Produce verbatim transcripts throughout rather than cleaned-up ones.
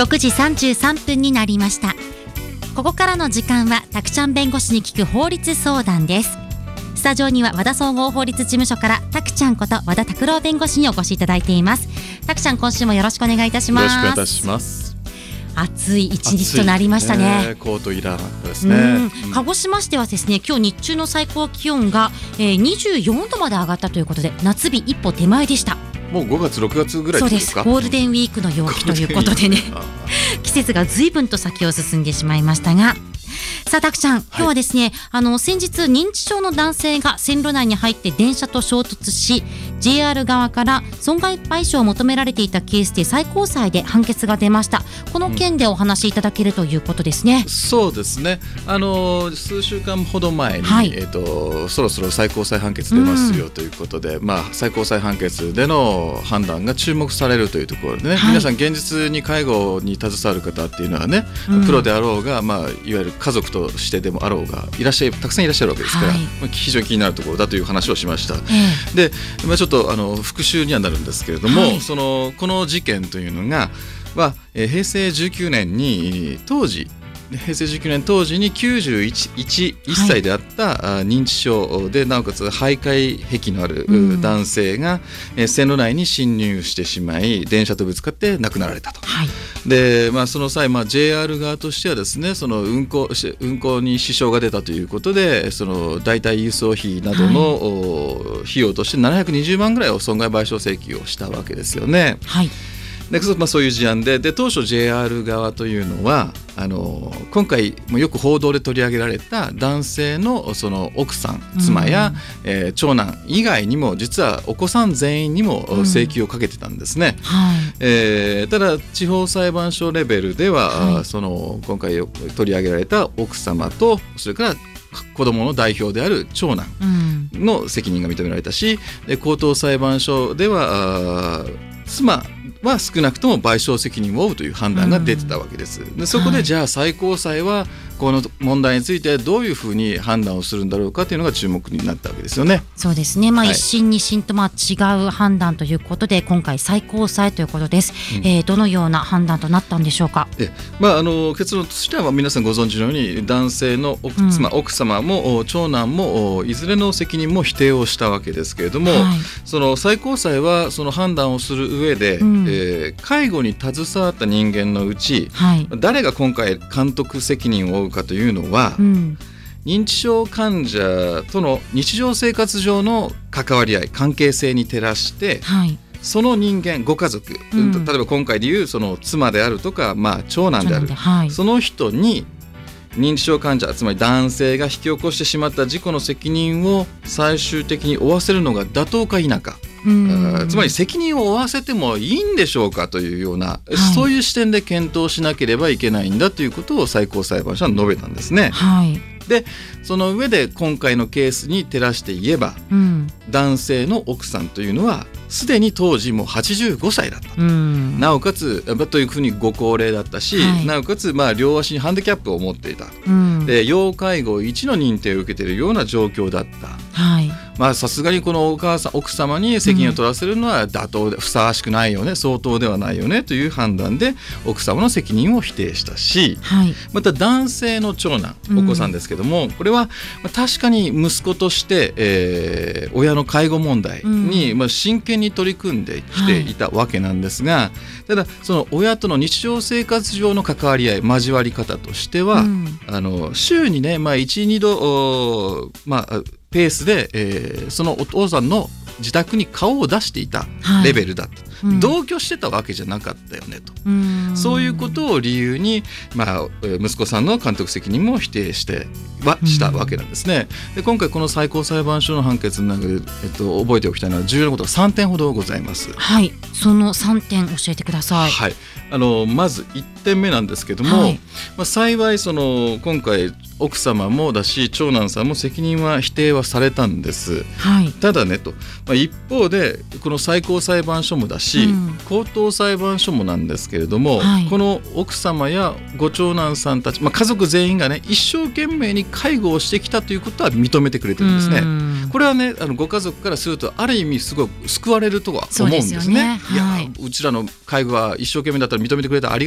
ろくじさんじゅうさんぷんになりました。ここからの時間はたくちゃん弁護士に聞く法律相談です。スタジオには和田総合法律事務所からたくちゃんこと和田拓郎弁護士にお越しいただいています。たくちゃん、今週もよろしくお願いいたします。 よろしくお願いいたします。 暑い一日となりましたね。 ね、コートいらなかったですね。うんうん、鹿児島市ではですね、今日日中の最高気温が、えー、にじゅうよんどまで上がったということで、夏日一歩手前でした。 もうごがつろくがつぐらいですか。 そうです。ゴールデンウィークの陽気ということでね季節が随分と先を進んでしまいましたが、さあたくちゃん、今日はですね、はい、あの先日認知症の男性が線路内に入って電車と衝突し、 ジェイアール 側から損害賠償を求められていたケースで最高裁で判決が出ました。この件でお話しいただけるということですね。 うん、そうですね、あの数週間ほど前に、はい、えー、とそろそろ最高裁判決出ますよということで、うん、まあ、最高裁判決での判断が注目されるというところでね、はい、皆さん現実に介護に携わる方っていうのはね、うん、プロであろうが、まあ、いわゆる家族としてでもあろうがいらっしゃいたくさんいらっしゃるわけですから、はい、非常に気になるところだという話をしました。えー、で、まあ、ちょっとあの復習にはなるんですけれども、はい、そのこの事件というのがは、えー、平成じゅうきゅうねんに当時平成じゅうきゅうねん当時にきゅうじゅういちさいであった、はい、認知症でなおかつ徘徊癖のある男性が、うん、線路内に侵入してしまい電車とぶつかって亡くなられたと。はい、で、まあ、その際、まあ、ジェイアール 側としてはですね、その運行、運行に支障が出たということで、その代替輸送費などの、はい、費用としてななひゃくにじゅうまんぐらいを損害賠償請求をしたわけですよね。はい、でまあ、そういう事案 で, で当初 ジェイアール 側というのはあの今回もよく報道で取り上げられた男性 の, その奥さん妻や、うん、えー、長男以外にも実はお子さん全員にも請求をかけてたんですね。うん、はい、えー、ただ地方裁判所レベルでは、はい、その今回取り上げられた奥様とそれから子どもの代表である長男の責任が認められたし、で高等裁判所では妻は少なくとも賠償責任を負うという判断が出てたわけです。でそこでじゃあ最高裁はこの問題についてどういうふうに判断をするんだろうかというのが注目になったわけですよね。 そうですね、まあ、一審二審とまあ違う判断ということで、今回最高裁ということです。うん、えー、どのような判断となったんでしょうか。 で、まあ、あの結論としては皆さんご存知のように男性の奥、うん、妻奥様も長男もいずれの責任も否定をしたわけですけれども、はい、その最高裁はその判断をする上で、うん、えー、介護に携わった人間のうち、はい、誰が今回監督責任を負うかというのは、うん、認知症患者との日常生活上の関わり合い関係性に照らして、はい、その人間ご家族、うん、例えば今回でいうその妻であるとか、まあ、長男である、はい、その人に認知症患者つまり男性が引き起こしてしまった事故の責任を最終的に負わせるのが妥当か否か、うん、つまり責任を負わせてもいいんでしょうかというような、はい、そういう視点で検討しなければいけないんだということを最高裁判所は述べたんですね。はい、でその上で今回のケースに照らして言えば、うん、男性の奥さんというのはすでに当時もうはちじゅうごさいだった、うん、なおかつというふうにご高齢だったし、はい、なおかつまあ両足にハンディキャップを持っていた、うん、で要介護いちの認定を受けているような状況だった。はい、まあさすがにこのお母さん奥様に責任を取らせるのは妥当で、うん、ふさわしくないよね相当ではないよねという判断で奥様の責任を否定したし、はい、また男性の長男お子さんですけども、うん、これは確かに息子として、えー、親の介護問題に、うん、まあ、真剣に取り組んできていたわけなんですが、はい、ただその親との日常生活上の関わり合い交わり方としては、うん、あの週にね、まあ、いち、にど、まあペースで、えー、そのお父さんの自宅に顔を出していたレベルだった、はい、うん、同居してたわけじゃなかったよねと、うん、そういうことを理由に、まあ、息子さんの監督責任も否定してはしたわけなんですね。で今回この最高裁判所の判決の中で、えっと、覚えておきたいのは重要なことがさんてんほどございます。 はい、そのさんてん教えてください。 はい、あのまずいってんめなんですけども、はい、まあ、幸いその今回奥様もだし長男さんも責任は否定はされたんです。はい、ただねと、まあ、一方でこの最高裁判所もだし、うん、高等裁判所もなんですけれども、はい、この奥様やご長男さんたち、まあ、家族全員がね一生懸命に介護をしてきたということは認めてくれてるんですね。これはねあのご家族からするとある意味すごく救われるとは思うんですね。いや、はい、うちらの介護は一生懸命だったら認めてくれたらありがたいと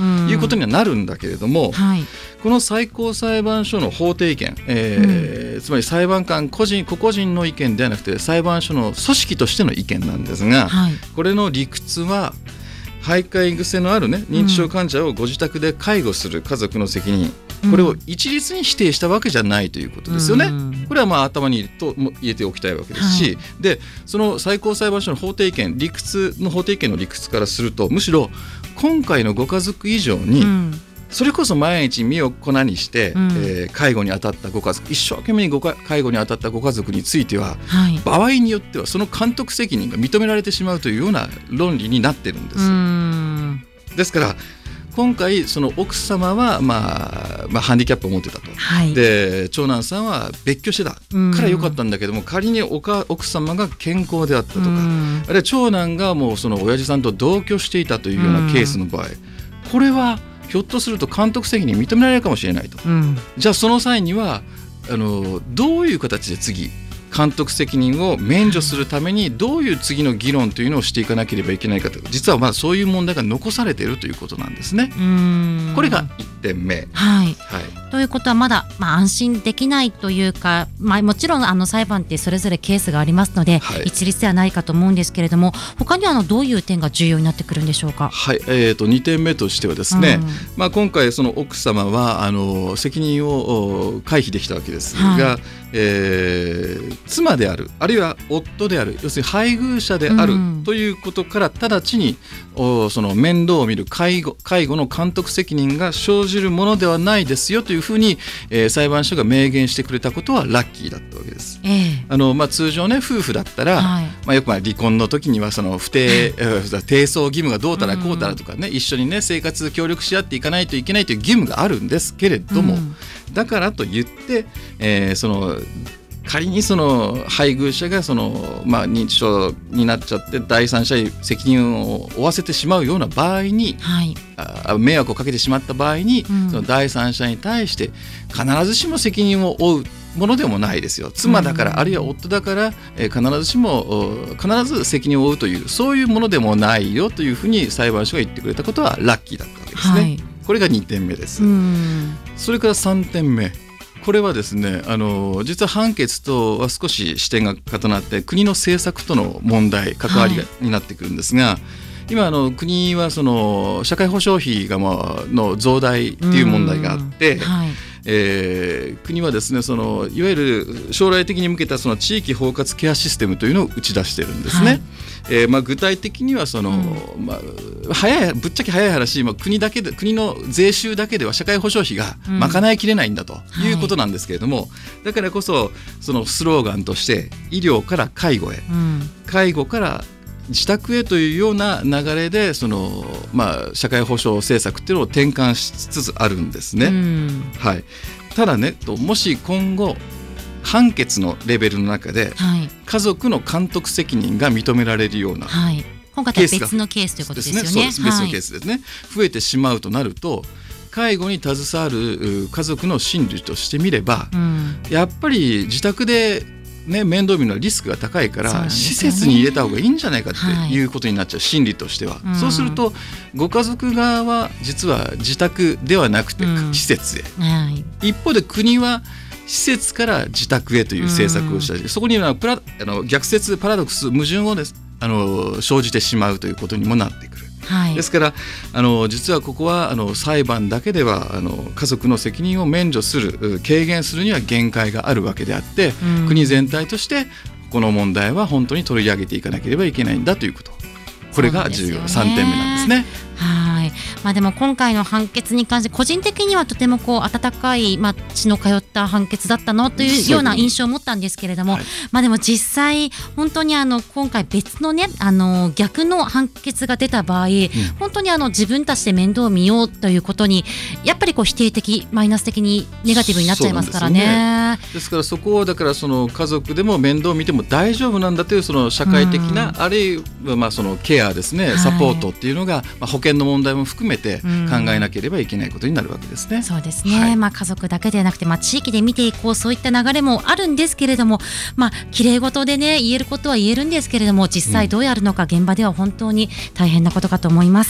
いうことにはなるんだけれども、 はい、 この最高裁判所の法定意見、えーうん、つまり裁判官個人個々人の意見ではなくて裁判所の組織としての意見なんですが、はい、これの理屈は徘徊癖のある、ね、認知症患者をご自宅で介護する家族の責任、うん、これを一律に否定したわけじゃないということですよね、うん、これはまあ頭にと入れておきたいわけですし、はい、でその最高裁判所の法定意見理屈の法定意見の理屈からすると、むしろ今回のご家族以上に、うんそれこそ毎日身を粉にして、うんえー、介護に当たったご家族、一生懸命にご介護に当たったご家族については、はい、場合によってはその監督責任が認められてしまうというような論理になってるんです。うんですから今回その奥様は、まあまあ、ハンディキャップを持ってたと、はい、で長男さんは別居してたからよかったんだけども、仮におか奥様が健康であったとか、あるいは長男がもうその親父さんと同居していたというようなケースの場合、これはひょっとすると監督責任認められるかもしれないと、うん、じゃあその際にはあのどういう形で次監督責任を免除するためにどういう次の議論というのをしていかなければいけないかと、実はまあそういう問題が残されているということなんですね。うーんこれがいってんめ、 はいはい、ということはまだ、まあ、安心できないというか、まあ、もちろんあの裁判ってそれぞれケースがありますので、はい、一律ではないかと思うんですけれども、他にはあのどういう点が重要になってくるんでしょうか。 はい、えー、とにてんめとしてはですね、うんまあ、今回その奥様はあの責任を回避できたわけですが、はいえー、妻であるあるいは夫である、要するに配偶者であるということから直ちに、うん、その面倒を見る介護、介護の監督責任が生じるものではないですよというふうに、えー、裁判所が明言してくれたことはラッキーだったわけです、えーあのまあ、通常ね夫婦だったら、はいまあ、よくまあ離婚の時にはその不定貞操義務がどうたらこうたらとかね、うん、一緒にね生活協力し合っていかないといけないという義務があるんですけれども、うんだからといって、えー、その仮にその配偶者がその、まあ、認知症になっちゃって第三者に責任を負わせてしまうような場合に、はい、あ迷惑をかけてしまった場合に、うん、その第三者に対して必ずしも責任を負うものでもないですよ。妻だから、うん、あるいは夫だから、えー、必ずしも必ず責任を負うというそういうものでもないよというふうに裁判所が言ってくれたことはラッキーだったわけですね、はい、これがにてんめです。うんそれからさんてんめ、これはですねあの実は判決とは少し視点が異なって国の政策との問題関わりが、はい、になってくるんですが、今あの国はその社会保障費がまあの増大っていう問題があって、はいえー、国はですねそのいわゆる将来的に向けたその地域包括ケアシステムというのを打ち出してるんですね、はいえーまあ、具体的にはその、うんまあ、早いぶっちゃけ早い話、まあ、国だけで国の税収だけでは社会保障費が賄いきれないんだということなんですけれども、うんはい、だからこそそのスローガンとして医療から介護へ、うん、介護から自宅へというような流れでその、まあ、社会保障政策っていうのを転換しつつあるんですね、うんはい、ただねもし今後判決のレベルの中で、はい、家族の監督責任が認められるような、はい、 今回は別のケースということですよね。 そうです、別のケースですね、はい、増えてしまうとなると介護に携わる家族の心理としてみれば、うん、やっぱり自宅でね、面倒見るのはリスクが高いから、ね、施設に入れた方がいいんじゃないかっていうことになっちゃう、はい、心理としては、うん、そうするとご家族側は実は自宅ではなくて施設へ、うんはい、一方で国は施設から自宅へという政策をしたり、うん、そこにはプラあの逆説パラドックス矛盾をですあの生じてしまうということにもなってくる、はい、ですからあの実はここはあの裁判だけではあの家族の責任を免除する軽減するには限界があるわけであって、うん、国全体としてこの問題は本当に取り上げていかなければいけないんだということ、これが重要なさんてんめなんですね。 はい、まあ、でも今回の判決に関して個人的にはとてもこう温かい、まあ、血の通った判決だったのというような印象を持ったんですけれども、はい、まあ、でも実際本当にあの今回別のねあの逆の判決が出た場合、うん、本当にあの自分たちで面倒を見ようということにやっぱりこう否定的マイナス的にネガティブになっちゃいますからね。 です、ね、ですからそこをだからその家族でも面倒を見ても大丈夫なんだというその社会的な、うん、あるいはまあそのケアですね、サポートっていうのが、はい、まあ、保険の問題も含めて考えなければいけないことになるわけですね、うん、 そうですね、はい、まあ、家族だけではなくて、まあ、地域で見ていこうそういった流れもあるんですけれども、まあ綺麗事でね言えることは言えるんですけれども実際どうやるのか現場では本当に大変なことかと思います。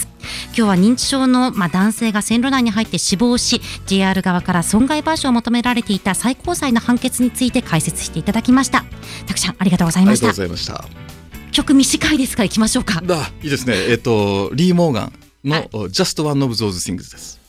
今日は認知症の、まあ、男性が線路内に入って死亡し ジェイアール 側から損害賠償を求められていた最高裁の判決について解説していただきました。たくちゃんありがとうございました。 ありがとうございました。 曲短いですからいきましょうか。 だいいですね、えっと、リー・モーガンの Just One of Those Things です。